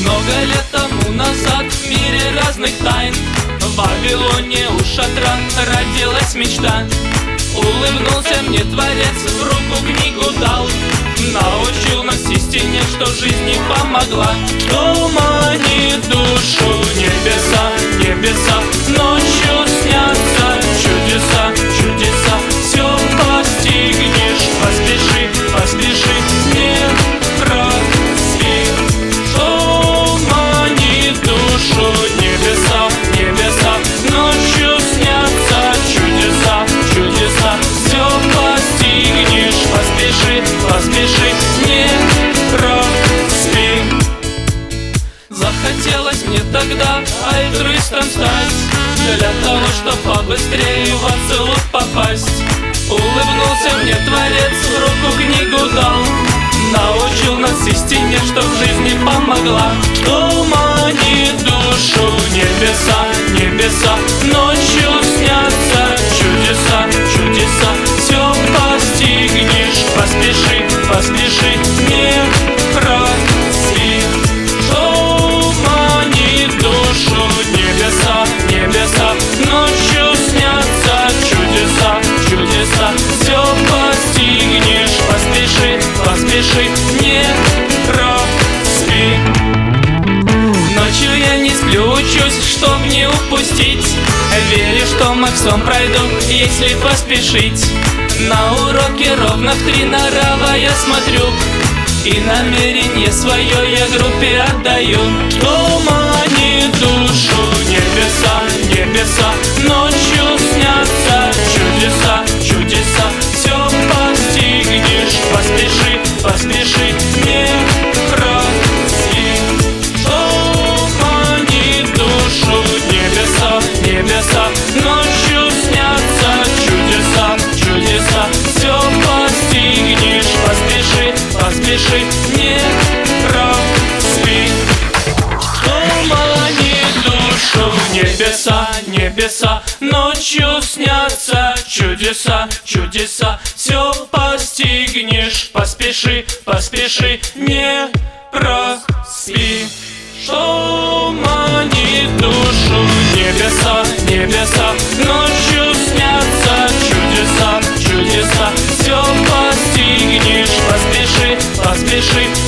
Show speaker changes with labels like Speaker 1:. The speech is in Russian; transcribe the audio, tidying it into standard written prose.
Speaker 1: Много лет тому назад в мире разных тайн в Вавилоне у шатра родилась мечта. Улыбнулся мне Творец, в руку книгу дал, научил нас истине, что жизнь не помогла. Тумани душу небеса, небеса, ночью снятся чудеса, чудеса. Все постигнешь, поспеши, поспеши, не проспи. Тумани душу небеса, небеса, ночью снятся чудеса, чудеса. Все постигнешь, поспеши, поспеши, не проспи. Захотелось мне тогда альтруистом стать, для того, чтоб побыстрее в Ацилут попасть. Улыбнулся мне Творец, в руку книгу дал, научил нас истине, что в жизни помогла. Тумани душу небеса, небеса, ночью снятся чудеса, чудеса. Все постигнешь, поспеши, поспеши, не проспи. Тумани душу небеса, небеса, ночью снятся чудеса, чудеса. Все постигнешь, поспеши, поспеши, не проспи. Ночью я не сплю, учусь, чтоб не упустить. Верю, что максом пройду, если поспешить. На уроке ровно в 3 на рава я смотрю, и намерение свое я группе отдаю. Тумани душу небеса, небеса, ночью снятся чудеса, чудеса. Все постигнешь, поспеши, поспеши, не проспи. Тумани душу небеса, небеса, ночью снятся чудеса, чудеса. Все постигнешь, поспеши, поспеши, не проспи. Тумани душу небеса, небеса, ночью снятся чудеса, чудеса. Все постигнешь, поспеши, поспеши, не проспи. Тумани душу небеса, небеса, ночью снятся чудеса, чудеса. Все постигнешь, поспеши, поспеши,